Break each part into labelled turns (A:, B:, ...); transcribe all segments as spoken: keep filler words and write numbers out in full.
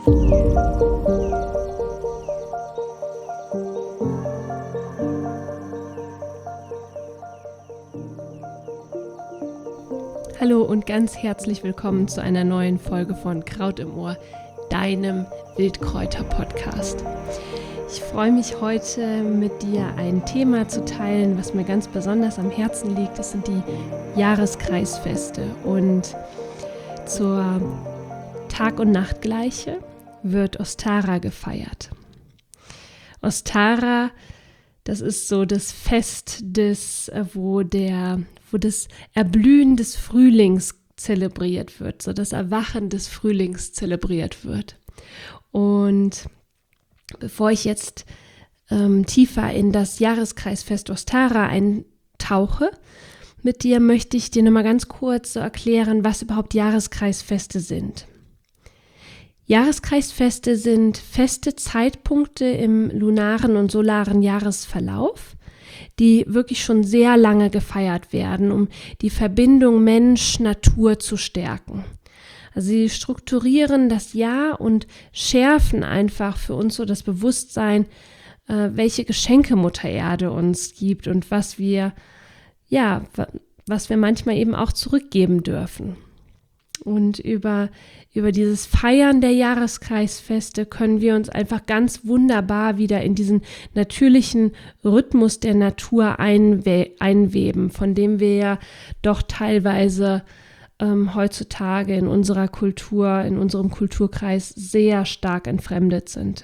A: Hallo und ganz herzlich willkommen zu einer neuen Folge von Kraut im Ohr, deinem Wildkräuter-Podcast. Ich freue mich heute mit dir ein Thema zu teilen, was mir ganz besonders am Herzen liegt. Das sind die Jahreskreisfeste und zur Tag- und Nachtgleiche wird Ostara gefeiert. Ostara, das ist so das Fest, des, wo, der, wo das Erblühen des Frühlings zelebriert wird, so das Erwachen des Frühlings zelebriert wird. Und bevor ich jetzt ähm, tiefer in das Jahreskreisfest Ostara eintauche, mit dir möchte ich dir nochmal ganz kurz so erklären, was überhaupt Jahreskreisfeste sind. Jahreskreisfeste sind feste Zeitpunkte im lunaren und solaren Jahresverlauf, die wirklich schon sehr lange gefeiert werden, um die Verbindung Mensch-Natur zu stärken. Also sie strukturieren das Jahr und schärfen einfach für uns so das Bewusstsein, äh, welche Geschenke Mutter Erde uns gibt und was wir, ja, was wir manchmal eben auch zurückgeben dürfen. Und über, über dieses Feiern der Jahreskreisfeste können wir uns einfach ganz wunderbar wieder in diesen natürlichen Rhythmus der Natur einwe- einweben, von dem wir ja doch teilweise ähm, heutzutage in unserer Kultur, in unserem Kulturkreis sehr stark entfremdet sind.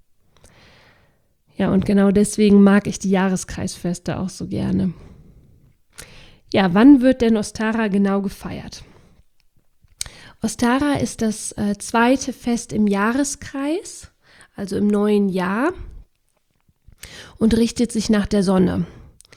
A: Ja, und genau deswegen mag ich die Jahreskreisfeste auch so gerne. Ja, wann wird denn Ostara genau gefeiert? Ostara ist das äh, zweite Fest im Jahreskreis, also im neuen Jahr, und richtet sich nach der Sonne.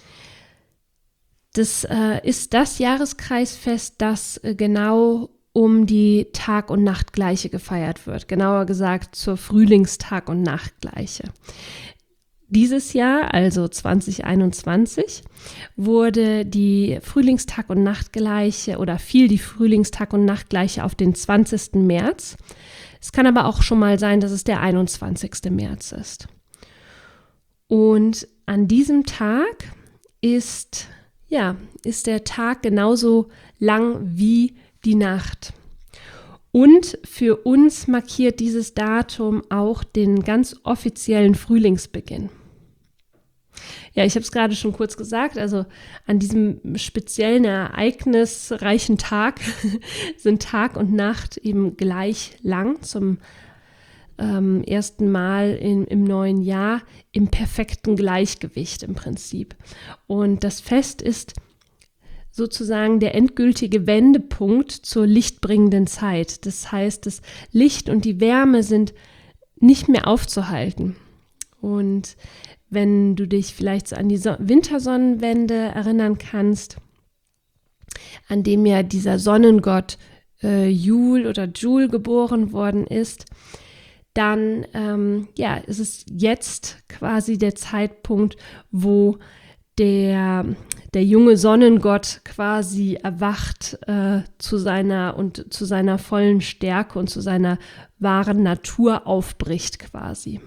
A: Das äh, ist das Jahreskreisfest, das äh, genau um die Tag- und Nachtgleiche gefeiert wird, genauer gesagt zur Frühlingstag- und Nachtgleiche. Dieses Jahr, also zwanzig einundzwanzig, wurde die Frühlingstag- und Nachtgleiche oder fiel die Frühlingstag- und Nachtgleiche auf den zwanzigsten März. Es kann aber auch schon mal sein, dass es der einundzwanzigste März ist. Und an diesem Tag ist, ja, ist der Tag genauso lang wie die Nacht. Und für uns markiert dieses Datum auch den ganz offiziellen Frühlingsbeginn. Ja, ich habe es gerade schon kurz gesagt, also an diesem speziellen ereignisreichen Tag sind Tag und Nacht eben gleich lang zum ähm, ersten Mal in, im neuen Jahr im perfekten Gleichgewicht im Prinzip. Und das Fest ist sozusagen der endgültige Wendepunkt zur lichtbringenden Zeit. Das heißt, das Licht und die Wärme sind nicht mehr aufzuhalten. Und wenn du dich vielleicht so an die so- Wintersonnenwende erinnern kannst, an dem ja dieser Sonnengott äh, Jul oder Jul geboren worden ist, dann ähm, ja, ist es jetzt quasi der Zeitpunkt, wo der, der junge Sonnengott quasi erwacht äh, zu seiner und zu seiner vollen Stärke und zu seiner wahren Natur aufbricht quasi.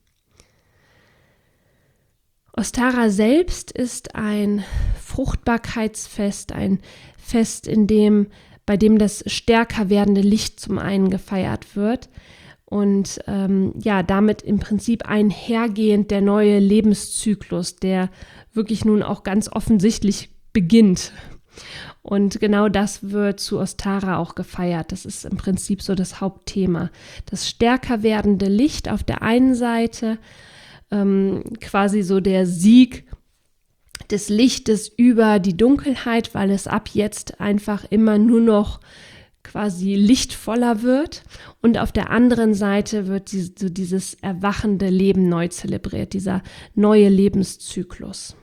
A: Ostara selbst ist ein Fruchtbarkeitsfest, ein Fest, in dem, bei dem das stärker werdende Licht zum einen gefeiert wird und ähm, ja, damit im Prinzip einhergehend der neue Lebenszyklus, der wirklich nun auch ganz offensichtlich beginnt. Und genau das wird zu Ostara auch gefeiert. Das ist im Prinzip so das Hauptthema. Das stärker werdende Licht auf der einen Seite, ähm, quasi so der Sieg des Lichtes über die Dunkelheit, weil es ab jetzt einfach immer nur noch quasi lichtvoller wird. Und auf der anderen Seite wird die, so dieses erwachende Leben neu zelebriert, dieser neue Lebenszyklus.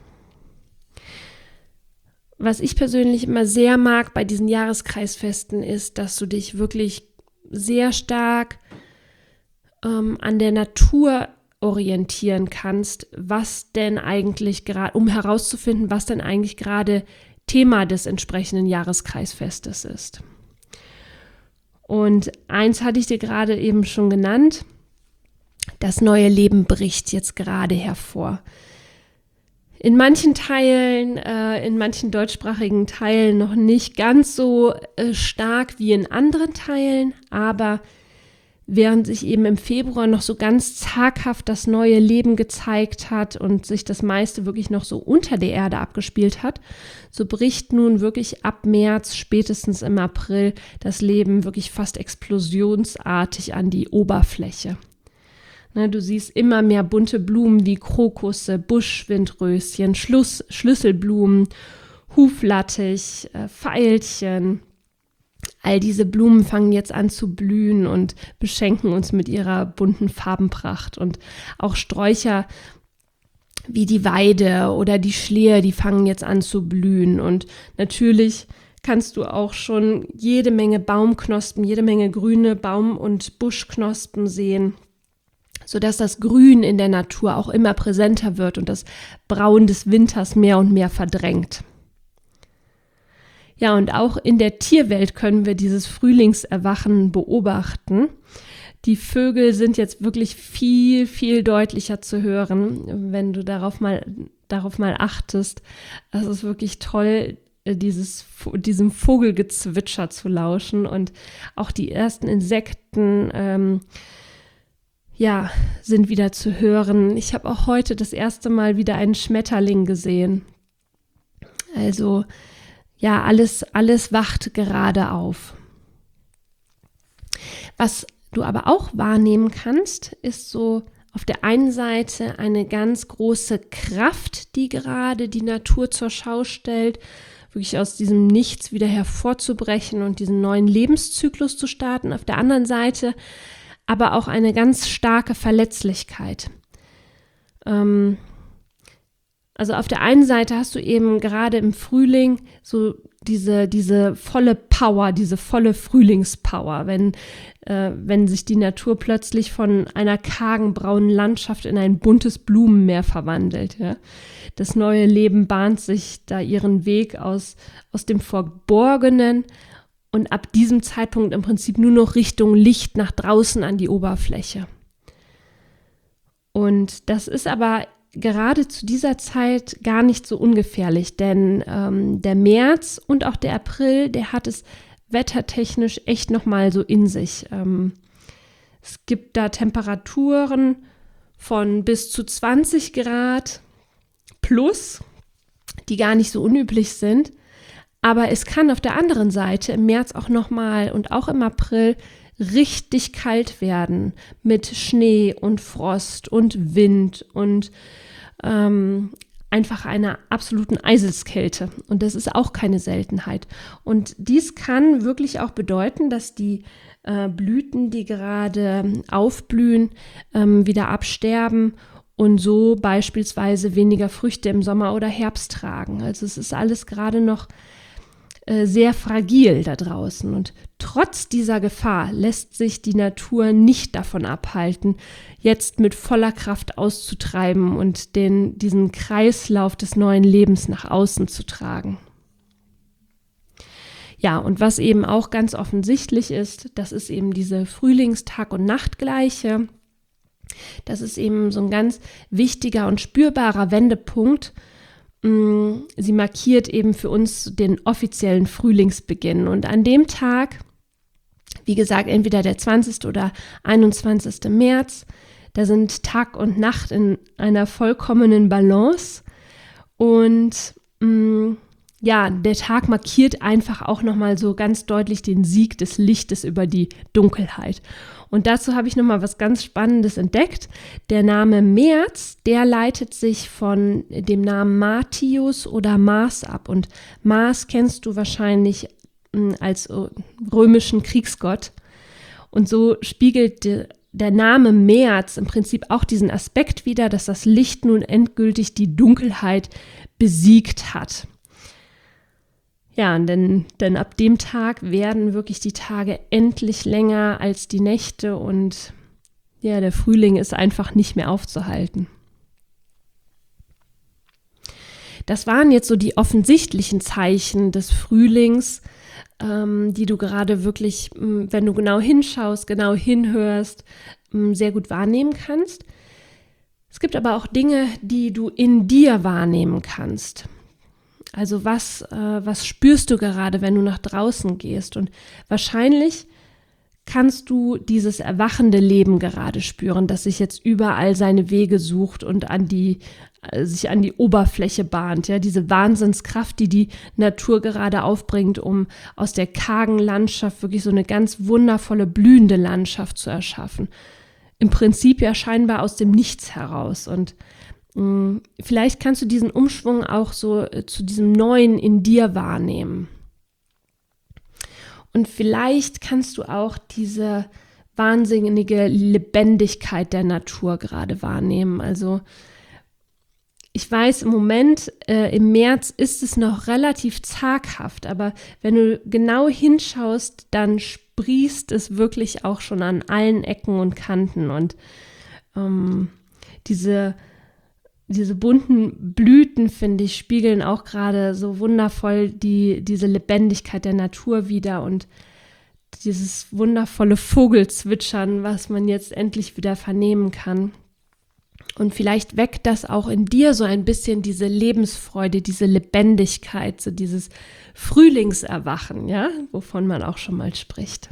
A: Was ich persönlich immer sehr mag bei diesen Jahreskreisfesten ist, dass du dich wirklich sehr stark ähm, an der Natur orientieren kannst, was denn eigentlich gerade, um herauszufinden, was denn eigentlich gerade Thema des entsprechenden Jahreskreisfestes ist. Und eins hatte ich dir gerade eben schon genannt, das neue Leben bricht jetzt gerade hervor. In manchen Teilen, äh, in manchen deutschsprachigen Teilen noch nicht ganz so äh, stark wie in anderen Teilen, aber während sich eben im Februar noch so ganz zaghaft das neue Leben gezeigt hat und sich das meiste wirklich noch so unter der Erde abgespielt hat, so bricht nun wirklich ab März, spätestens im April, das Leben wirklich fast explosionsartig an die Oberfläche. Ne, du siehst immer mehr bunte Blumen wie Krokusse, Buschwindröschen, Schluss, Schlüsselblumen, Huflattich, äh, Veilchen. All diese Blumen fangen jetzt an zu blühen und beschenken uns mit ihrer bunten Farbenpracht. Und auch Sträucher wie die Weide oder die Schlehe, die fangen jetzt an zu blühen. Und natürlich kannst du auch schon jede Menge Baumknospen, jede Menge grüne Baum- und Buschknospen sehen, sodass das Grün in der Natur auch immer präsenter wird und das Braun des Winters mehr und mehr verdrängt. Ja, und auch in der Tierwelt können wir dieses Frühlingserwachen beobachten. Die Vögel sind jetzt wirklich viel, viel deutlicher zu hören, wenn du darauf mal, darauf mal achtest. Es ist wirklich toll, dieses, diesem Vogelgezwitscher zu lauschen, und auch die ersten Insekten ähm, ja, sind wieder zu hören. Ich habe auch heute das erste Mal wieder einen Schmetterling gesehen. Also ja, alles, alles wacht gerade auf. Was du aber auch wahrnehmen kannst, ist so auf der einen Seite eine ganz große Kraft, die gerade die Natur zur Schau stellt, wirklich aus diesem Nichts wieder hervorzubrechen und diesen neuen Lebenszyklus zu starten. Auf der anderen Seite aber auch eine ganz starke Verletzlichkeit. Ähm, Also auf der einen Seite hast du eben gerade im Frühling so diese, diese volle Power, diese volle Frühlingspower, wenn, äh, wenn sich die Natur plötzlich von einer kargen braunen Landschaft in ein buntes Blumenmeer verwandelt. Ja? Das neue Leben bahnt sich da ihren Weg aus, aus dem Verborgenen und ab diesem Zeitpunkt im Prinzip nur noch Richtung Licht nach draußen an die Oberfläche. Und das ist aber gerade zu dieser Zeit gar nicht so ungefährlich, denn ähm, der März und auch der April, der hat es wettertechnisch echt nochmal so in sich. Ähm, es gibt da Temperaturen von bis zu zwanzig Grad plus, die gar nicht so unüblich sind, aber es kann auf der anderen Seite im März auch nochmal und auch im April richtig kalt werden mit Schnee und Frost und Wind und ähm, einfach einer absoluten Eiseskälte. Und das ist auch keine Seltenheit. Und dies kann wirklich auch bedeuten, dass die äh, Blüten, die gerade aufblühen, ähm, wieder absterben und so beispielsweise weniger Früchte im Sommer oder Herbst tragen. Also es ist alles gerade noch sehr fragil da draußen, und trotz dieser Gefahr lässt sich die Natur nicht davon abhalten, jetzt mit voller Kraft auszutreiben und den, diesen Kreislauf des neuen Lebens nach außen zu tragen. Ja, und was eben auch ganz offensichtlich ist, das ist eben diese Frühlingstag- und Nachtgleiche. Das ist eben so ein ganz wichtiger und spürbarer Wendepunkt. Sie markiert eben für uns den offiziellen Frühlingsbeginn. Und an dem Tag, wie gesagt, entweder der zwanzigste oder einundzwanzigste März, da sind Tag und Nacht in einer vollkommenen Balance. Und mh, ja, der Tag markiert einfach auch nochmal so ganz deutlich den Sieg des Lichtes über die Dunkelheit. Und dazu habe ich nochmal was ganz Spannendes entdeckt. Der Name März, der leitet sich von dem Namen Martius oder Mars ab. Und Mars kennst du wahrscheinlich mh, als römischen Kriegsgott. Und so spiegelt de, der Name März im Prinzip auch diesen Aspekt wider, dass das Licht nun endgültig die Dunkelheit besiegt hat. Ja, denn, denn ab dem Tag werden wirklich die Tage endlich länger als die Nächte, und ja, der Frühling ist einfach nicht mehr aufzuhalten. Das waren jetzt so die offensichtlichen Zeichen des Frühlings, ähm, die du gerade wirklich, wenn du genau hinschaust, genau hinhörst, sehr gut wahrnehmen kannst. Es gibt aber auch Dinge, die du in dir wahrnehmen kannst. Also was, äh, was spürst du gerade, wenn du nach draußen gehst? Und wahrscheinlich kannst du dieses erwachende Leben gerade spüren, das sich jetzt überall seine Wege sucht und an die, äh, sich an die Oberfläche bahnt. Ja, diese Wahnsinnskraft, die die Natur gerade aufbringt, um aus der kargen Landschaft wirklich so eine ganz wundervolle, blühende Landschaft zu erschaffen. Im Prinzip ja scheinbar aus dem Nichts heraus. Und mh, vielleicht kannst du diesen Umschwung auch so äh, zu diesem Neuen in dir wahrnehmen. Und vielleicht kannst du auch diese wahnsinnige Lebendigkeit der Natur gerade wahrnehmen. Also ich weiß, im Moment, äh, im März ist es noch relativ zaghaft, aber wenn du genau hinschaust, dann sprießt es wirklich auch schon an allen Ecken und Kanten. Und ähm, diese Diese bunten Blüten, finde ich, spiegeln auch gerade so wundervoll die, diese Lebendigkeit der Natur wider und dieses wundervolle Vogelzwitschern, was man jetzt endlich wieder vernehmen kann. Und vielleicht weckt das auch in dir so ein bisschen diese Lebensfreude, diese Lebendigkeit, so dieses Frühlingserwachen, ja, wovon man auch schon mal spricht.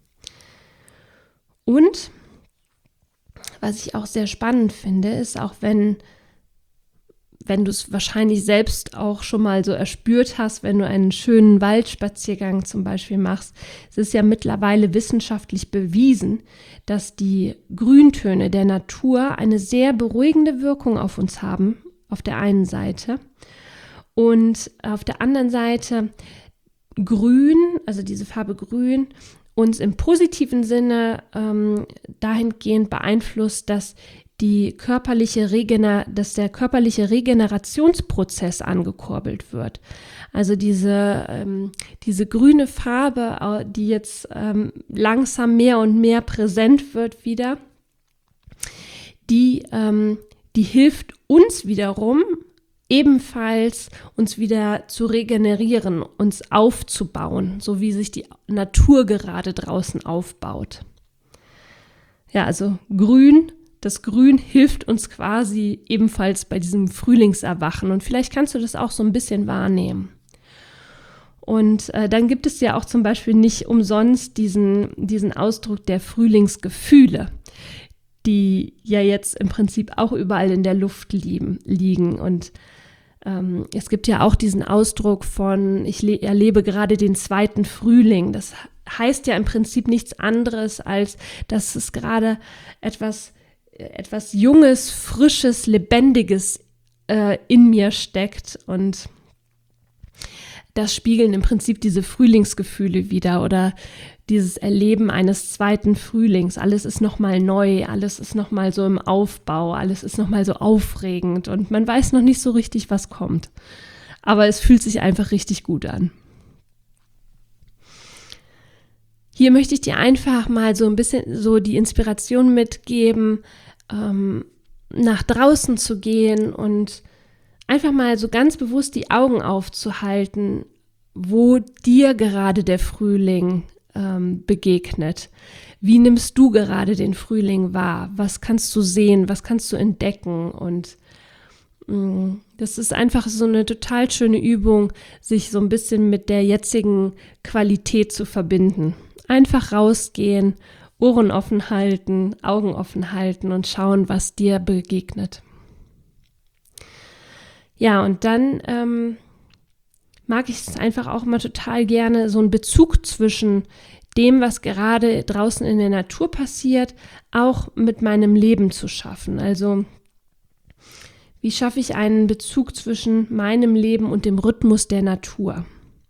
A: Und was ich auch sehr spannend finde, ist auch wenn wenn du es wahrscheinlich selbst auch schon mal so erspürt hast, wenn du einen schönen Waldspaziergang zum Beispiel machst. Es ist ja mittlerweile wissenschaftlich bewiesen, dass die Grüntöne der Natur eine sehr beruhigende Wirkung auf uns haben, auf der einen Seite. Und auf der anderen Seite Grün, also diese Farbe Grün, uns im positiven Sinne ähm, dahingehend beeinflusst, dass die körperliche Regener- dass der körperliche Regenerationsprozess angekurbelt wird. Also diese, ähm, diese grüne Farbe, die jetzt ähm, langsam mehr und mehr präsent wird wieder, die, ähm, die hilft uns wiederum ebenfalls, uns wieder zu regenerieren, uns aufzubauen, so wie sich die Natur gerade draußen aufbaut. Ja, also grün. Das Grün hilft uns quasi ebenfalls bei diesem Frühlingserwachen und vielleicht kannst du das auch so ein bisschen wahrnehmen. Und äh, dann gibt es ja auch zum Beispiel nicht umsonst diesen, diesen Ausdruck der Frühlingsgefühle, die ja jetzt im Prinzip auch überall in der Luft liegen. liegen. Und ähm, es gibt ja auch diesen Ausdruck von, ich le- erlebe gerade den zweiten Frühling. Das heißt ja im Prinzip nichts anderes, als dass es gerade etwas etwas Junges, Frisches, Lebendiges äh, in mir steckt und das spiegeln im Prinzip diese Frühlingsgefühle wider oder dieses Erleben eines zweiten Frühlings. Alles ist nochmal neu, alles ist nochmal so im Aufbau, alles ist nochmal so aufregend und man weiß noch nicht so richtig, was kommt. Aber es fühlt sich einfach richtig gut an. Hier möchte ich dir einfach mal so ein bisschen so die Inspiration mitgeben, ähm, nach draußen zu gehen und einfach mal so ganz bewusst die Augen aufzuhalten, wo dir gerade der Frühling ähm, begegnet. Wie nimmst du gerade den Frühling wahr? Was kannst du sehen? Was kannst du entdecken? Und mh, das ist einfach so eine total schöne Übung, sich so ein bisschen mit der jetzigen Qualität zu verbinden. Einfach rausgehen, Ohren offen halten, Augen offen halten und schauen, was dir begegnet. Ja, und dann ähm, mag ich es einfach auch mal total gerne, so einen Bezug zwischen dem, was gerade draußen in der Natur passiert, auch mit meinem Leben zu schaffen. Also wie schaffe ich einen Bezug zwischen meinem Leben und dem Rhythmus der Natur?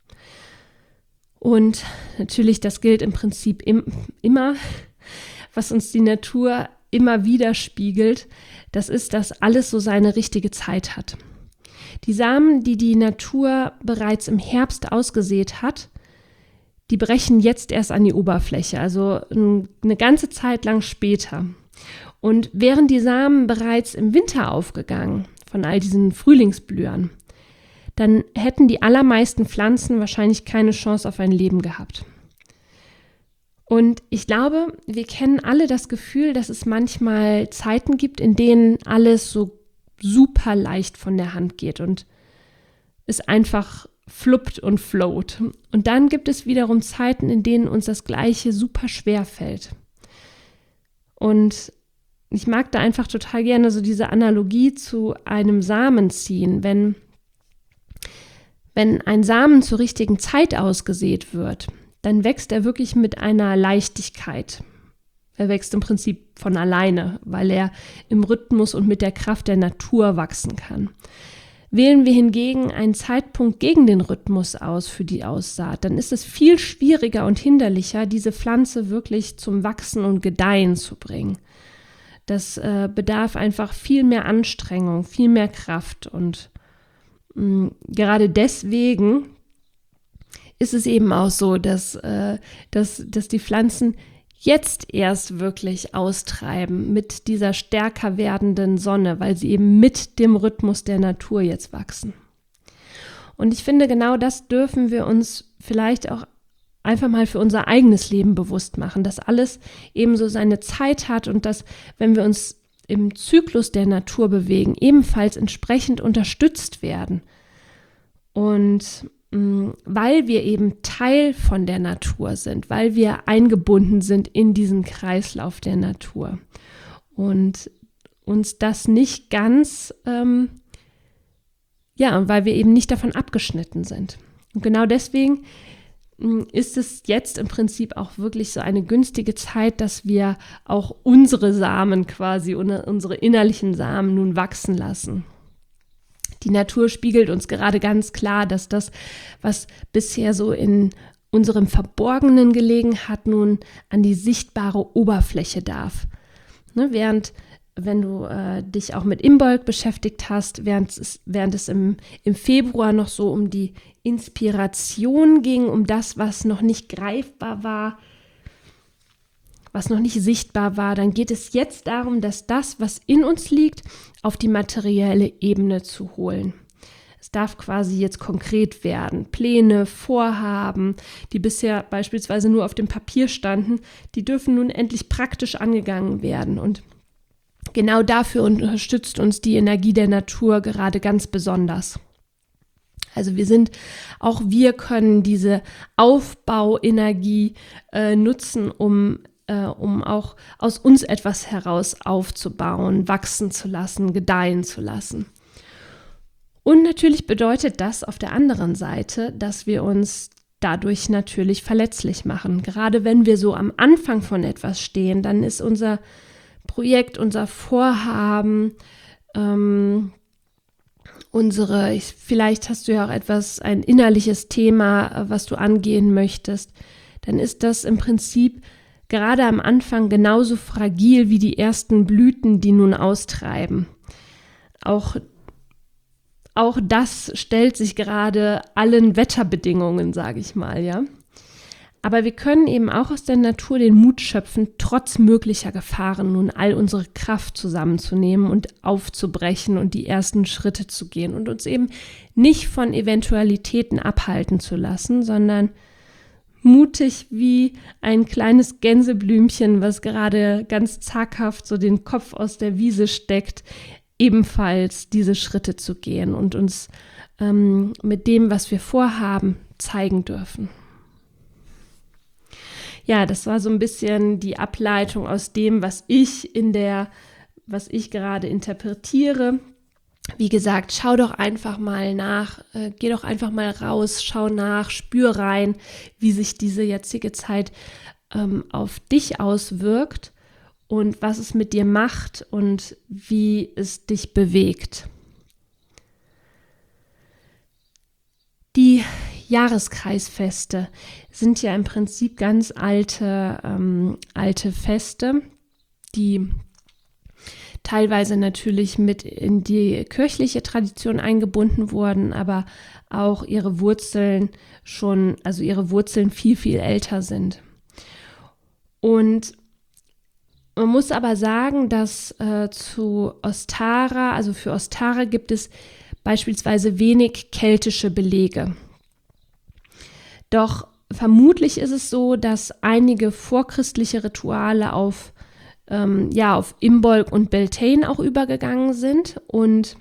A: Und natürlich, das gilt im Prinzip im, immer, was uns die Natur immer wieder spiegelt, das ist, dass alles so seine richtige Zeit hat. Die Samen, die die Natur bereits im Herbst ausgesät hat, die brechen jetzt erst an die Oberfläche, also eine ganze Zeit lang später. Und wären die Samen bereits im Winter aufgegangen, von all diesen Frühlingsblühern, dann hätten die allermeisten Pflanzen wahrscheinlich keine Chance auf ein Leben gehabt. Und ich glaube, wir kennen alle das Gefühl, dass es manchmal Zeiten gibt, in denen alles so super leicht von der Hand geht und es einfach fluppt und float. Und dann gibt es wiederum Zeiten, in denen uns das Gleiche super schwer fällt. Und ich mag da einfach total gerne so diese Analogie zu einem Samen ziehen. Wenn, wenn ein Samen zur richtigen Zeit ausgesät wird, dann wächst er wirklich mit einer Leichtigkeit. Er wächst im Prinzip von alleine, weil er im Rhythmus und mit der Kraft der Natur wachsen kann. Wählen wir hingegen einen Zeitpunkt gegen den Rhythmus aus für die Aussaat, dann ist es viel schwieriger und hinderlicher, diese Pflanze wirklich zum Wachsen und Gedeihen zu bringen. Das äh, bedarf einfach viel mehr Anstrengung, viel mehr Kraft und mh, gerade deswegen ist es eben auch so, dass, äh, dass, dass die Pflanzen jetzt erst wirklich austreiben mit dieser stärker werdenden Sonne, weil sie eben mit dem Rhythmus der Natur jetzt wachsen. Und ich finde, genau das dürfen wir uns vielleicht auch einfach mal für unser eigenes Leben bewusst machen, dass alles eben so seine Zeit hat und dass, wenn wir uns im Zyklus der Natur bewegen, ebenfalls entsprechend unterstützt werden. Und weil wir eben Teil von der Natur sind, weil wir eingebunden sind in diesen Kreislauf der Natur und uns das nicht ganz, ähm, ja, und weil wir eben nicht davon abgeschnitten sind. Und genau deswegen mh, ist es jetzt im Prinzip auch wirklich so eine günstige Zeit, dass wir auch unsere Samen quasi, unsere innerlichen Samen nun wachsen lassen. Die Natur spiegelt uns gerade ganz klar, dass das, was bisher so in unserem Verborgenen gelegen hat, nun an die sichtbare Oberfläche darf. Ne, während, wenn du äh, dich auch mit Imbolc beschäftigt hast, während es, während es im, im Februar noch so um die Inspiration ging, um das, was noch nicht greifbar war, was noch nicht sichtbar war, dann geht es jetzt darum, dass das, was in uns liegt, auf die materielle Ebene zu holen. Es darf quasi jetzt konkret werden. Pläne, Vorhaben, die bisher beispielsweise nur auf dem Papier standen, die dürfen nun endlich praktisch angegangen werden. Und genau dafür unterstützt uns die Energie der Natur gerade ganz besonders. Also wir sind, auch wir können diese Aufbauenergie äh, nutzen, um um auch aus uns etwas heraus aufzubauen, wachsen zu lassen, gedeihen zu lassen. Und natürlich bedeutet das auf der anderen Seite, dass wir uns dadurch natürlich verletzlich machen. Gerade wenn wir so am Anfang von etwas stehen, dann ist unser Projekt, unser Vorhaben, ähm, unsere, vielleicht hast du ja auch etwas, ein innerliches Thema, was du angehen möchtest, dann ist das im Prinzip gerade am Anfang genauso fragil wie die ersten Blüten, die nun austreiben. Auch, auch das stellt sich gerade allen Wetterbedingungen, sage ich mal, ja. Aber wir können eben auch aus der Natur den Mut schöpfen, trotz möglicher Gefahren nun all unsere Kraft zusammenzunehmen und aufzubrechen und die ersten Schritte zu gehen und uns eben nicht von Eventualitäten abhalten zu lassen, sondern mutig wie ein kleines Gänseblümchen, was gerade ganz zaghaft so den Kopf aus der Wiese steckt, ebenfalls diese Schritte zu gehen und uns ähm, mit dem, was wir vorhaben, zeigen dürfen. Ja, das war so ein bisschen die Ableitung aus dem, was ich in der, was ich gerade interpretiere. Wie gesagt, schau doch einfach mal nach, äh, geh doch einfach mal raus, schau nach, spür rein, wie sich diese jetzige Zeit ähm, auf dich auswirkt und was es mit dir macht und wie es dich bewegt. Die Jahreskreisfeste sind ja im Prinzip ganz alte, ähm, alte Feste, die teilweise natürlich mit in die kirchliche Tradition eingebunden wurden, aber auch ihre Wurzeln schon, also ihre Wurzeln viel, viel älter sind. Und man muss aber sagen, dass äh, zu Ostara, also für Ostara gibt es beispielsweise wenig keltische Belege. Doch vermutlich ist es so, dass einige vorchristliche Rituale auf, ähm, ja, auf Imbolc und Beltane auch übergegangen sind und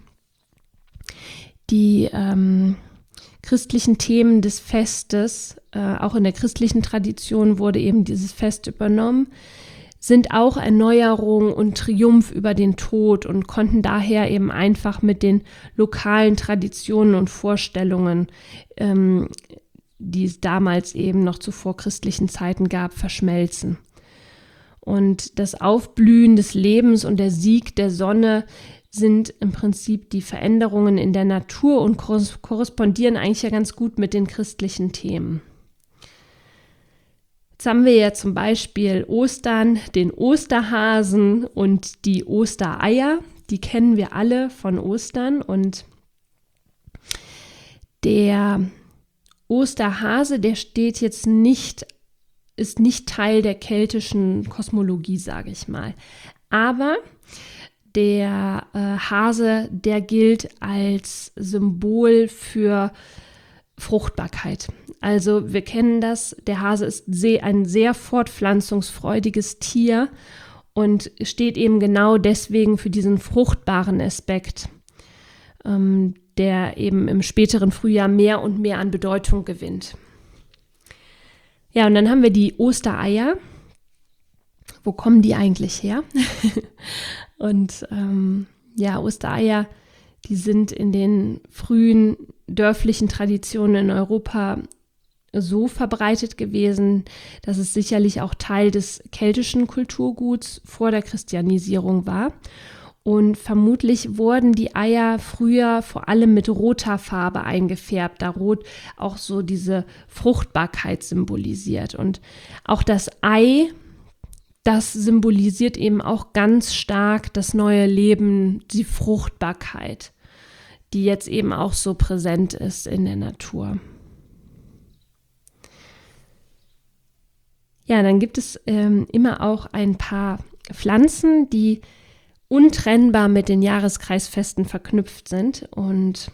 A: die ähm, christlichen Themen des Festes, äh, auch in der christlichen Tradition wurde eben dieses Fest übernommen, sind auch Erneuerung und Triumph über den Tod und konnten daher eben einfach mit den lokalen Traditionen und Vorstellungen, ähm, die es damals eben noch zu vorchristlichen Zeiten gab, verschmelzen. Und das Aufblühen des Lebens und der Sieg der Sonne sind im Prinzip die Veränderungen in der Natur und korrespondieren eigentlich ja ganz gut mit den christlichen Themen. Jetzt haben wir ja zum Beispiel Ostern, den Osterhasen und die Ostereier. Die kennen wir alle von Ostern. Und der Osterhase, der steht jetzt nicht, ist nicht Teil der keltischen Kosmologie, sage ich mal. Aber der äh, Hase, der gilt als Symbol für Fruchtbarkeit. Also wir kennen das, der Hase ist sehr, ein sehr fortpflanzungsfreudiges Tier und steht eben genau deswegen für diesen fruchtbaren Aspekt, ähm, der eben im späteren Frühjahr mehr und mehr an Bedeutung gewinnt. Ja, und dann haben wir die Ostereier. Wo kommen die eigentlich her? und ähm, ja, Ostereier, die sind in den frühen dörflichen Traditionen in Europa so verbreitet gewesen, dass es sicherlich auch Teil des keltischen Kulturguts vor der Christianisierung war. Und vermutlich wurden die Eier früher vor allem mit roter Farbe eingefärbt, da Rot auch so diese Fruchtbarkeit symbolisiert. Und auch das Ei, das symbolisiert eben auch ganz stark das neue Leben, die Fruchtbarkeit, die jetzt eben auch so präsent ist in der Natur. Ja, dann gibt es ähm, immer auch ein paar Pflanzen, die untrennbar mit den Jahreskreisfesten verknüpft sind. Und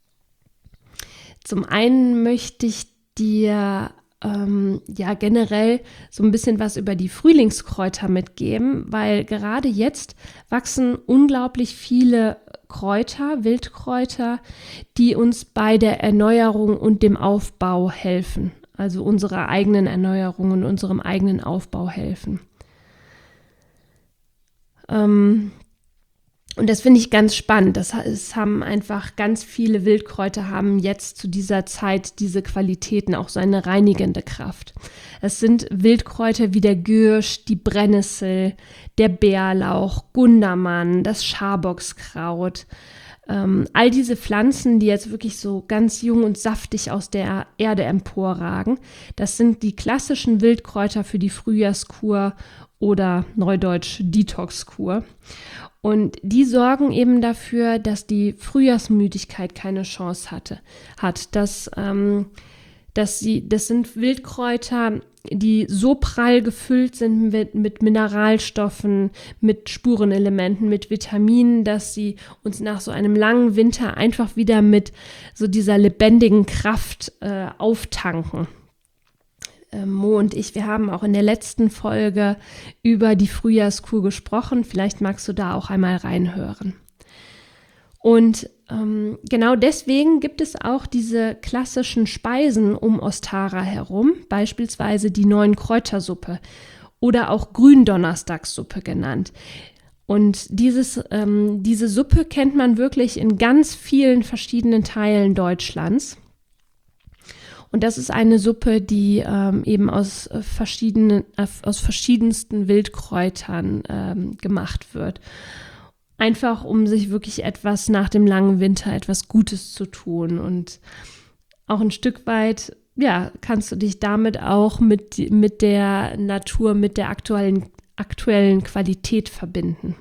A: zum einen möchte ich dir ähm, ja generell so ein bisschen was über die Frühlingskräuter mitgeben, weil gerade jetzt wachsen unglaublich viele Kräuter, Wildkräuter, die uns bei der Erneuerung und dem Aufbau helfen. Also unserer eigenen Erneuerung und unserem eigenen Aufbau helfen. Ähm, und das finde ich ganz spannend. Das es haben einfach ganz viele Wildkräuter haben jetzt zu dieser Zeit diese Qualitäten, auch so eine reinigende Kraft. Es sind Wildkräuter wie der Gyrsch, die Brennnessel, der Bärlauch, Gundermann, das Schabockskraut. Ähm, all diese Pflanzen, die jetzt wirklich so ganz jung und saftig aus der Erde emporragen, das sind die klassischen Wildkräuter für die Frühjahrskur oder neudeutsch Detoxkur. Und die sorgen eben dafür, dass die Frühjahrsmüdigkeit keine Chance hatte, hat. Dass, ähm, dass sie, das sind Wildkräuter, die so prall gefüllt sind mit, mit Mineralstoffen, mit Spurenelementen, mit Vitaminen, dass sie uns nach so einem langen Winter einfach wieder mit so dieser lebendigen Kraft äh, auftanken. Mo und ich, wir haben auch in der letzten Folge über die Frühjahrskur gesprochen. Vielleicht magst du da auch einmal reinhören. Und ähm, genau deswegen gibt es auch diese klassischen Speisen um Ostara herum, beispielsweise die neun Kräutersuppe oder auch Gründonnerstagssuppe genannt. Und dieses, ähm, diese Suppe kennt man wirklich in ganz vielen verschiedenen Teilen Deutschlands. Und das ist eine Suppe, die ähm, eben aus verschiedenen, aus verschiedensten Wildkräutern ähm, gemacht wird. Einfach, um sich wirklich etwas nach dem langen Winter etwas Gutes zu tun. Und auch ein Stück weit, ja, kannst du dich damit auch mit, mit der Natur, mit der aktuellen, aktuellen Qualität verbinden.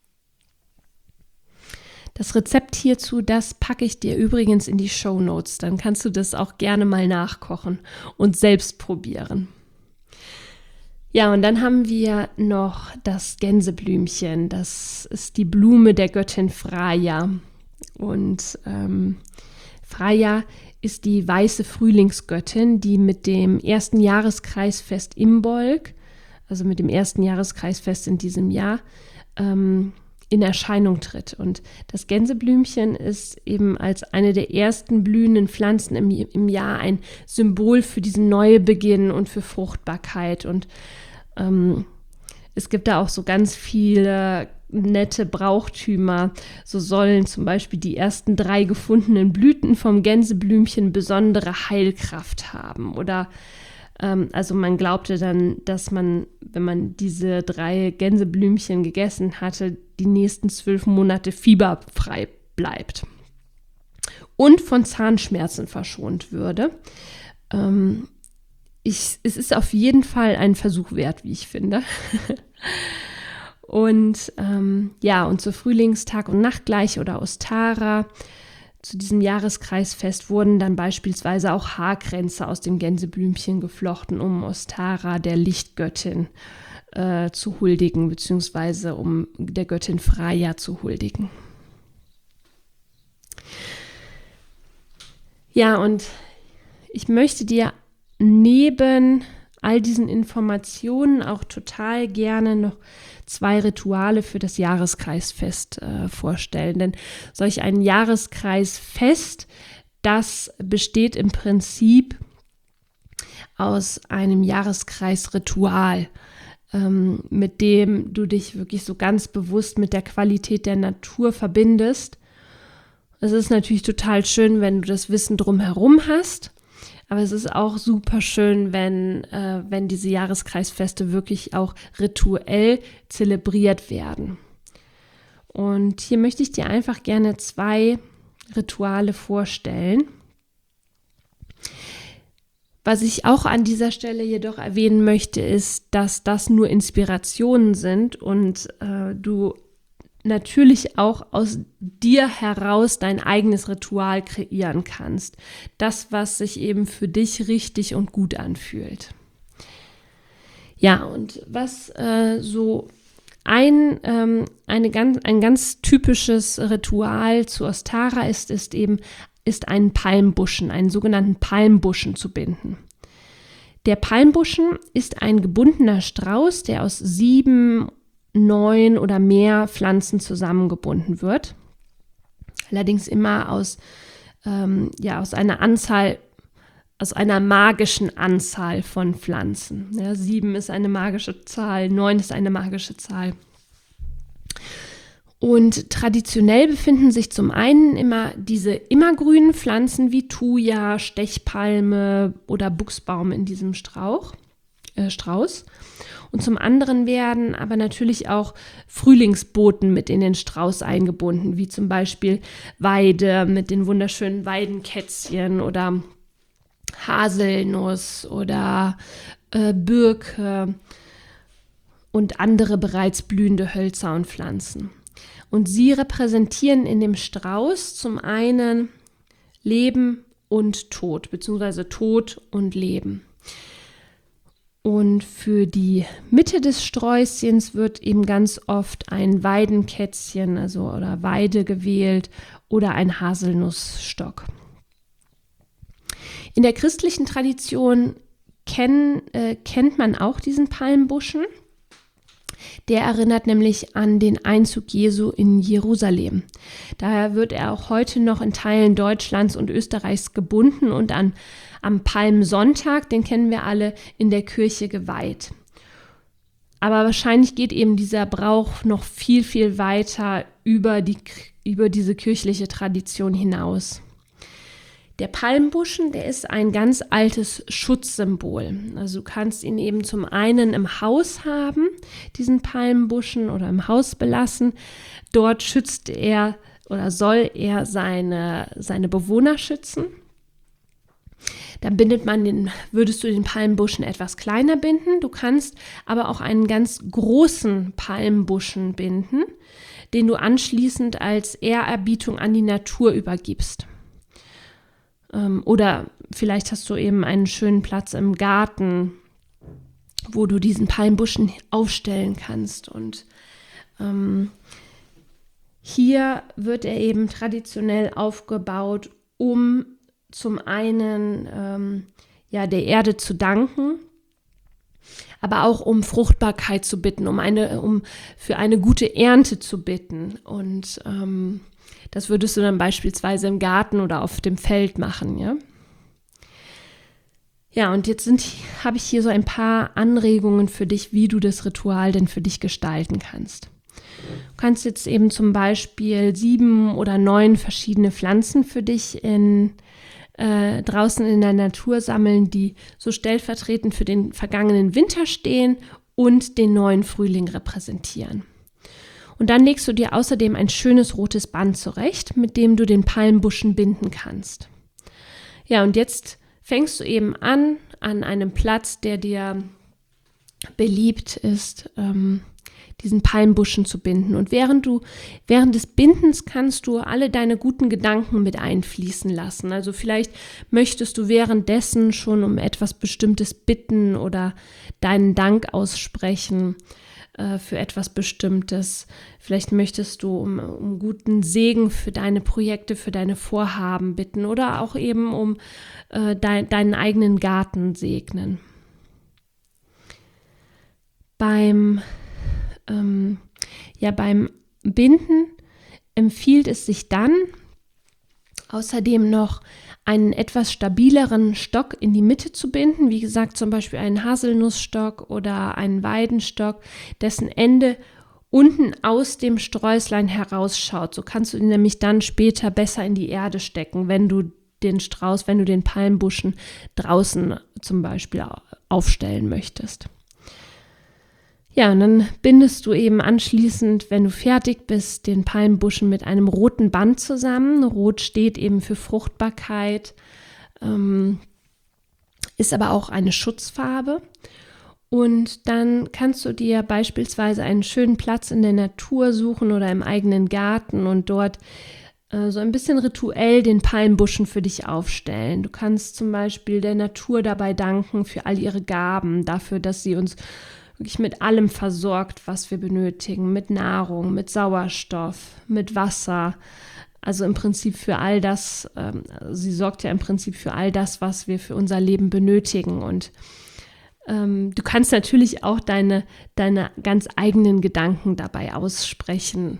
A: Das Rezept hierzu, das packe ich dir übrigens in die Shownotes. Dann kannst du das auch gerne mal nachkochen und selbst probieren. Ja, und dann haben wir noch das Gänseblümchen. Das ist die Blume der Göttin Freya. Und ähm, Freya ist die weiße Frühlingsgöttin, die mit dem ersten Jahreskreisfest Imbolc, also mit dem ersten Jahreskreisfest in diesem Jahr, ähm, in Erscheinung tritt. Und das Gänseblümchen ist eben als eine der ersten blühenden Pflanzen im, im Jahr ein Symbol für diesen Neubeginn und für Fruchtbarkeit. Und ähm, es gibt da auch so ganz viele nette Brauchtümer. So sollen zum Beispiel die ersten drei gefundenen Blüten vom Gänseblümchen besondere Heilkraft haben. Oder ähm, also man glaubte dann, dass man, wenn man diese drei Gänseblümchen gegessen hatte, die nächsten zwölf Monate fieberfrei bleibt und von Zahnschmerzen verschont würde. Ähm, ich, es ist auf jeden Fall ein Versuch wert, wie ich finde. Und ähm, ja, und zur Frühlingstag- und Nachtgleiche oder Ostara, zu diesem Jahreskreisfest, wurden dann beispielsweise auch Haarkränze aus dem Gänseblümchen geflochten, um Ostara, der Lichtgöttin, äh, zu huldigen, beziehungsweise um der Göttin Freya zu huldigen. Ja, und ich möchte dir neben all diesen Informationen auch total gerne noch zwei Rituale für das Jahreskreisfest äh, vorstellen. Denn solch ein Jahreskreisfest, das besteht im Prinzip aus einem Jahreskreisritual, ähm, mit dem du dich wirklich so ganz bewusst mit der Qualität der Natur verbindest. Es ist natürlich total schön, wenn du das Wissen drumherum hast. Aber es ist auch super schön, wenn, äh, wenn diese Jahreskreisfeste wirklich auch rituell zelebriert werden. Und hier möchte ich dir einfach gerne zwei Rituale vorstellen. Was ich auch an dieser Stelle jedoch erwähnen möchte, ist, dass das nur Inspirationen sind und äh, du natürlich auch aus dir heraus dein eigenes Ritual kreieren kannst. Das, was sich eben für dich richtig und gut anfühlt. Ja, und was äh, so ein, ähm, eine ganz, ein ganz typisches Ritual zu Ostara ist, ist eben, ist einen Palmbuschen, einen sogenannten Palmbuschen zu binden. Der Palmbuschen ist ein gebundener Strauß, der aus sieben neun oder mehr Pflanzen zusammengebunden wird. Allerdings immer aus, ähm, ja, aus einer Anzahl, aus einer magischen Anzahl von Pflanzen. Ja, sieben ist eine magische Zahl, neun ist eine magische Zahl. Und traditionell befinden sich zum einen immer diese immergrünen Pflanzen wie Thuja, Stechpalme oder Buchsbaum in diesem Strauch, äh, Strauß. Und zum anderen werden aber natürlich auch Frühlingsboten mit in den Strauß eingebunden, wie zum Beispiel Weide mit den wunderschönen Weidenkätzchen oder Haselnuss oder äh, Birke und andere bereits blühende Hölzer und Pflanzen. Und sie repräsentieren in dem Strauß zum einen Leben und Tod, beziehungsweise Tod und Leben. Und für die Mitte des Sträußchens wird eben ganz oft ein Weidenkätzchen, also oder Weide gewählt oder ein Haselnussstock. In der christlichen Tradition kenn, äh, kennt man auch diesen Palmbuschen. Der erinnert nämlich an den Einzug Jesu in Jerusalem. Daher wird er auch heute noch in Teilen Deutschlands und Österreichs gebunden und an, am Palmsonntag, den kennen wir alle, in der Kirche geweiht. Aber wahrscheinlich geht eben dieser Brauch noch viel, viel weiter über, die, über diese kirchliche Tradition hinaus. Der Palmbuschen, der ist ein ganz altes Schutzsymbol. Also du kannst ihn eben zum einen im Haus haben, diesen Palmbuschen, oder im Haus belassen. Dort schützt er oder soll er seine, seine Bewohner schützen. Dann bindet man den, würdest du den Palmbuschen etwas kleiner binden. Du kannst aber auch einen ganz großen Palmbuschen binden, den du anschließend als Ehrerbietung an die Natur übergibst. Oder vielleicht hast du eben einen schönen Platz im Garten, wo du diesen Palmbuschen aufstellen kannst. Und ähm, hier wird er eben traditionell aufgebaut, um zum einen ähm, ja, der Erde zu danken, aber auch um Fruchtbarkeit zu bitten, um, eine, um für eine gute Ernte zu bitten. Und ähm, das würdest du dann beispielsweise im Garten oder auf dem Feld machen, ja. Ja, und jetzt habe ich hier so ein paar Anregungen für dich, wie du das Ritual denn für dich gestalten kannst. Du kannst jetzt eben zum Beispiel sieben oder neun verschiedene Pflanzen für dich in, äh, draußen in der Natur sammeln, die so stellvertretend für den vergangenen Winter stehen und den neuen Frühling repräsentieren. Und dann legst du dir außerdem ein schönes rotes Band zurecht, mit dem du den Palmbuschen binden kannst. Ja, und jetzt fängst du eben an, an einem Platz, der dir beliebt ist, ähm, diesen Palmbuschen zu binden. Und während du, während des Bindens kannst du alle deine guten Gedanken mit einfließen lassen. Also vielleicht möchtest du währenddessen schon um etwas Bestimmtes bitten oder deinen Dank aussprechen äh, für etwas Bestimmtes. Vielleicht möchtest du um, um guten Segen für deine Projekte, für deine Vorhaben bitten oder auch eben um äh, de- deinen eigenen Garten segnen. Beim Ähm, ja, beim Binden empfiehlt es sich dann, außerdem noch einen etwas stabileren Stock in die Mitte zu binden. Wie gesagt, zum Beispiel einen Haselnussstock oder einen Weidenstock, dessen Ende unten aus dem Sträußlein herausschaut. So kannst du ihn nämlich dann später besser in die Erde stecken, wenn du den Strauß, wenn du den Palmbuschen draußen zum Beispiel aufstellen möchtest. Ja, und dann bindest du eben anschließend, wenn du fertig bist, den Palmbuschen mit einem roten Band zusammen. Rot steht eben für Fruchtbarkeit, ähm, ist aber auch eine Schutzfarbe. Und dann kannst du dir beispielsweise einen schönen Platz in der Natur suchen oder im eigenen Garten und dort äh, so ein bisschen rituell den Palmbuschen für dich aufstellen. Du kannst zum Beispiel der Natur dabei danken für all ihre Gaben, dafür, dass sie uns wirklich mit allem versorgt, was wir benötigen, mit Nahrung, mit Sauerstoff, mit Wasser, also im Prinzip für all das, ähm, sie sorgt ja im Prinzip für all das, was wir für unser Leben benötigen. Und ähm, du kannst natürlich auch deine, deine ganz eigenen Gedanken dabei aussprechen.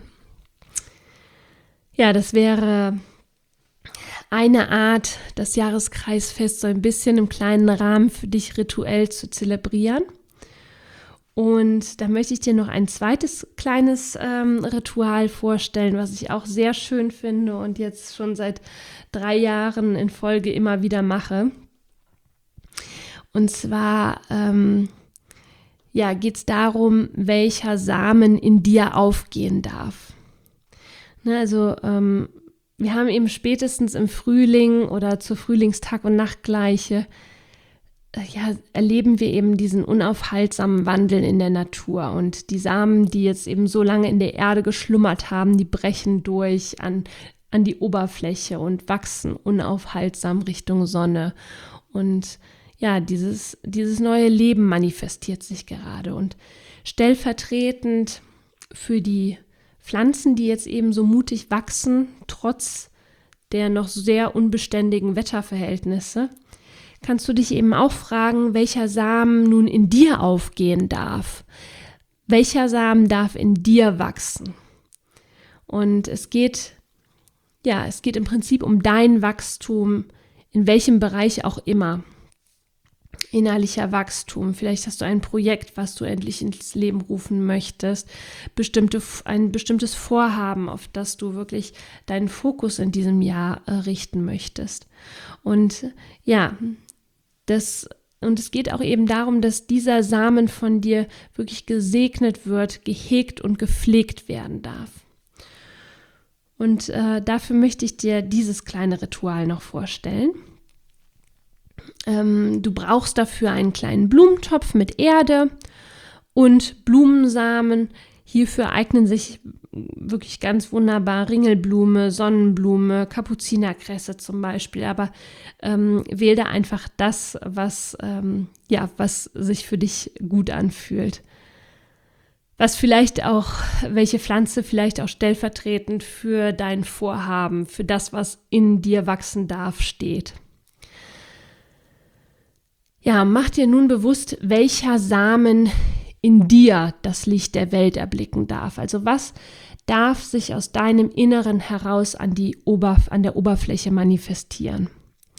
A: Ja, das wäre eine Art, das Jahreskreisfest so ein bisschen im kleinen Rahmen für dich rituell zu zelebrieren. Und da möchte ich dir noch ein zweites kleines ähm, Ritual vorstellen, was ich auch sehr schön finde und jetzt schon seit drei Jahren in Folge immer wieder mache. Und zwar ähm, ja, geht es darum, welcher Samen in dir aufgehen darf. Ne, also ähm, wir haben eben spätestens im Frühling oder zur Frühlingstag- und Nachtgleiche ja, erleben wir eben diesen unaufhaltsamen Wandel in der Natur. Und die Samen, die jetzt eben so lange in der Erde geschlummert haben, die brechen durch an, an die Oberfläche und wachsen unaufhaltsam Richtung Sonne. Und ja, dieses, dieses neue Leben manifestiert sich gerade. Und stellvertretend für die Pflanzen, die jetzt eben so mutig wachsen, trotz der noch sehr unbeständigen Wetterverhältnisse, kannst du dich eben auch fragen, welcher Samen nun in dir aufgehen darf. Welcher Samen darf in dir wachsen? Und es geht, ja, es geht im Prinzip um dein Wachstum, in welchem Bereich auch immer. Innerlicher Wachstum. Vielleicht hast du ein Projekt, was du endlich ins Leben rufen möchtest, bestimmte, ein bestimmtes Vorhaben, auf das du wirklich deinen Fokus in diesem Jahr äh, richten möchtest. Und ja, das, und es geht auch eben darum, dass dieser Samen von dir wirklich gesegnet wird, gehegt und gepflegt werden darf. Und äh, dafür möchte ich dir dieses kleine Ritual noch vorstellen. Ähm, du brauchst dafür einen kleinen Blumentopf mit Erde und Blumensamen. Hierfür eignen sich wirklich ganz wunderbar Ringelblume, Sonnenblume, Kapuzinerkresse zum Beispiel. Aber ähm, wähl da einfach das, was, ähm, ja, was sich für dich gut anfühlt. was vielleicht auch, welche Pflanze vielleicht auch stellvertretend für dein Vorhaben, für das, was in dir wachsen darf, steht. Ja, mach dir nun bewusst, welcher Samen in dir das Licht der Welt erblicken darf. Also was darf sich aus deinem Inneren heraus an, die Oberf- an der Oberfläche manifestieren.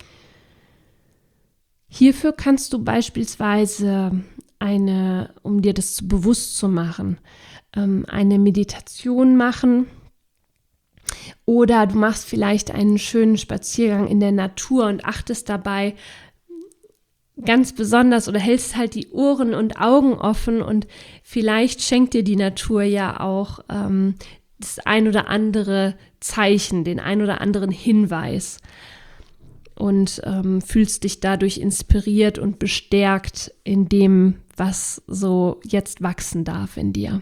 A: Hierfür kannst du beispielsweise eine, um dir das bewusst zu machen, eine Meditation machen oder du machst vielleicht einen schönen Spaziergang in der Natur und achtest dabei ganz besonders oder hältst halt die Ohren und Augen offen und vielleicht schenkt dir die Natur ja auch ähm, das ein oder andere Zeichen, den ein oder anderen Hinweis und ähm, fühlst dich dadurch inspiriert und bestärkt in dem, was so jetzt wachsen darf in dir.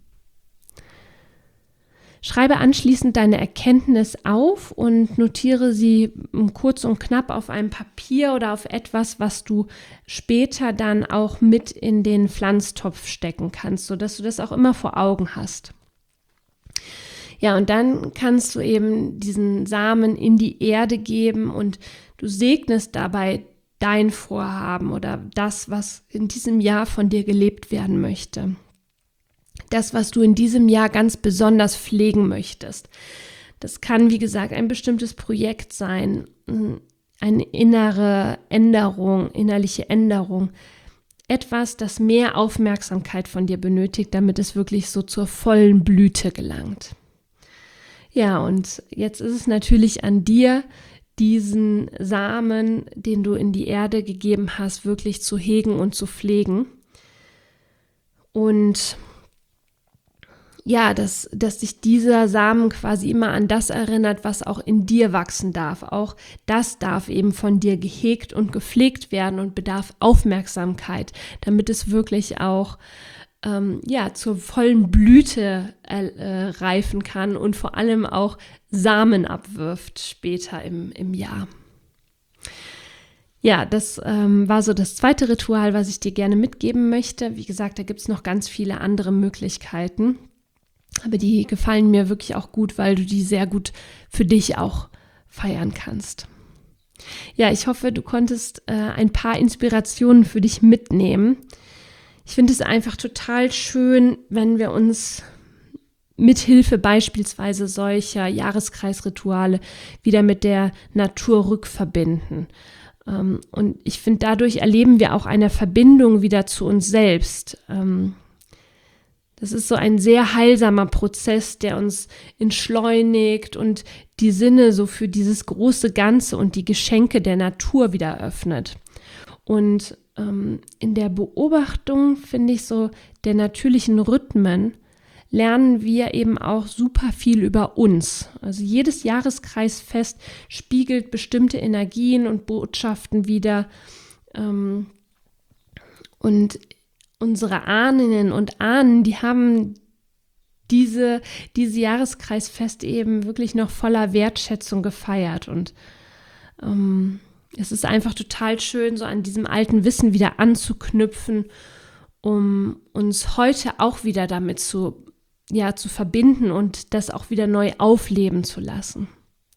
A: Schreibe anschließend deine Erkenntnis auf und notiere sie kurz und knapp auf einem Papier oder auf etwas, was du später dann auch mit in den Pflanztopf stecken kannst, sodass du das auch immer vor Augen hast. Ja, und dann kannst du eben diesen Samen in die Erde geben und du segnest dabei dein Vorhaben oder das, was in diesem Jahr von dir gelebt werden möchte. Das, was du in diesem Jahr ganz besonders pflegen möchtest. Das kann, wie gesagt, ein bestimmtes Projekt sein, eine innere Änderung, innerliche Änderung. Etwas, das mehr Aufmerksamkeit von dir benötigt, damit es wirklich so zur vollen Blüte gelangt. Ja, und jetzt ist es natürlich an dir, diesen Samen, den du in die Erde gegeben hast, wirklich zu hegen und zu pflegen. Und ja, dass, dass sich dieser Samen quasi immer an das erinnert, was auch in dir wachsen darf. Auch das darf eben von dir gehegt und gepflegt werden und bedarf Aufmerksamkeit, damit es wirklich auch ähm, ja, zur vollen Blüte äh, reifen kann und vor allem auch Samen abwirft später im, im Jahr. Ja, das ähm, war so das zweite Ritual, was ich dir gerne mitgeben möchte. Wie gesagt, da gibt es noch ganz viele andere Möglichkeiten. Aber die gefallen mir wirklich auch gut, weil du die sehr gut für dich auch feiern kannst. Ja, ich hoffe, du konntest äh, ein paar Inspirationen für dich mitnehmen. Ich finde es einfach total schön, wenn wir uns mithilfe beispielsweise solcher Jahreskreisrituale wieder mit der Natur rückverbinden. Ähm, und ich finde, dadurch erleben wir auch eine Verbindung wieder zu uns selbst. Ähm, Das ist so ein sehr heilsamer Prozess, der uns entschleunigt und die Sinne so für dieses große Ganze und die Geschenke der Natur wieder öffnet. Und ähm, in der Beobachtung, finde ich, so der natürlichen Rhythmen, lernen wir eben auch super viel über uns. Also jedes Jahreskreisfest spiegelt bestimmte Energien und Botschaften wider. Ähm, und Unsere Ahnen und Ahnen, die haben diese, diese Jahreskreisfeste eben wirklich noch voller Wertschätzung gefeiert. Und ähm, es ist einfach total schön, so an diesem alten Wissen wieder anzuknüpfen, um uns heute auch wieder damit zu, ja, zu verbinden und das auch wieder neu aufleben zu lassen.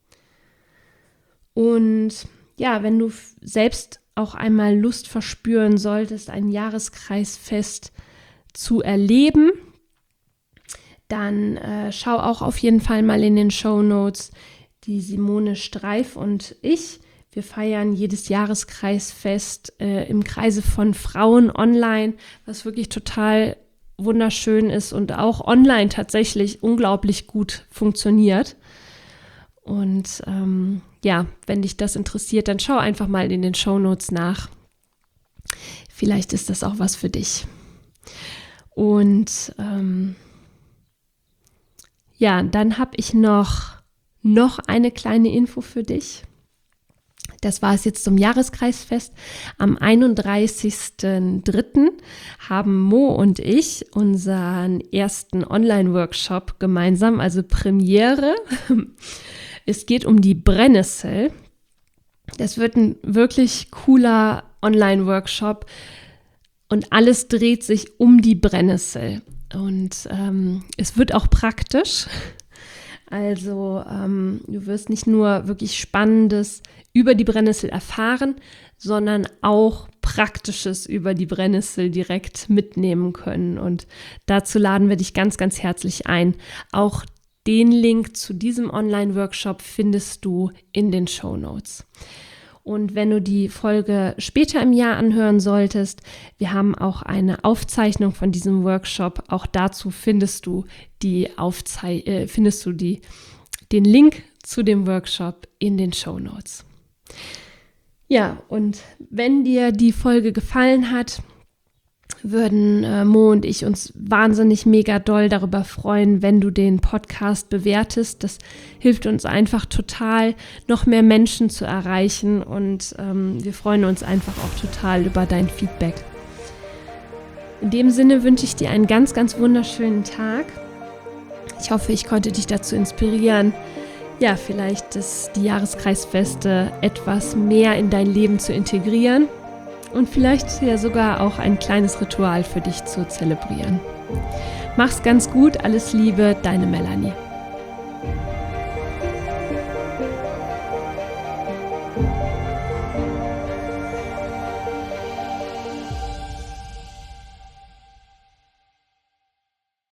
A: Und ja, wenn du selbst auch einmal Lust verspüren solltest, ein Jahreskreisfest zu erleben, dann äh, schau auch auf jeden Fall mal in den Shownotes. Die Simone Streif und ich, wir feiern jedes Jahreskreisfest äh, im Kreise von Frauen online, was wirklich total wunderschön ist und auch online tatsächlich unglaublich gut funktioniert. Und ähm, ja, wenn dich das interessiert, dann schau einfach mal in den Shownotes nach. Vielleicht ist das auch was für dich. Und ähm, ja, dann habe ich noch, noch eine kleine Info für dich. Das war es jetzt zum Jahreskreisfest. Am einunddreißigsten dritten haben Mo und ich unseren ersten Online-Workshop gemeinsam, also Premiere. Es geht um die Brennnessel. Das wird ein wirklich cooler Online-Workshop und alles dreht sich um die Brennnessel. Und ähm, es wird auch praktisch. Also ähm, du wirst nicht nur wirklich Spannendes über die Brennnessel erfahren, sondern auch Praktisches über die Brennnessel direkt mitnehmen können. Und dazu laden wir dich ganz, ganz herzlich ein. Auch den Link zu diesem Online-Workshop findest du in den Shownotes. Und wenn du die Folge später im Jahr anhören solltest, wir haben auch eine Aufzeichnung von diesem Workshop. Auch dazu findest du, die Aufzei- äh, findest du die, den Link zu dem Workshop in den Shownotes. Ja, und wenn dir die Folge gefallen hat, würden äh, Mo und ich uns wahnsinnig mega doll darüber freuen, wenn du den Podcast bewertest. Das hilft uns einfach total, noch mehr Menschen zu erreichen und ähm, wir freuen uns einfach auch total über dein Feedback. In dem Sinne wünsche ich dir einen ganz, ganz wunderschönen Tag. Ich hoffe, ich konnte dich dazu inspirieren, ja, vielleicht das, die Jahreskreisfeste etwas mehr in dein Leben zu integrieren. Und vielleicht ja sogar auch ein kleines Ritual für dich zu zelebrieren. Mach's ganz gut, alles Liebe, deine Melanie.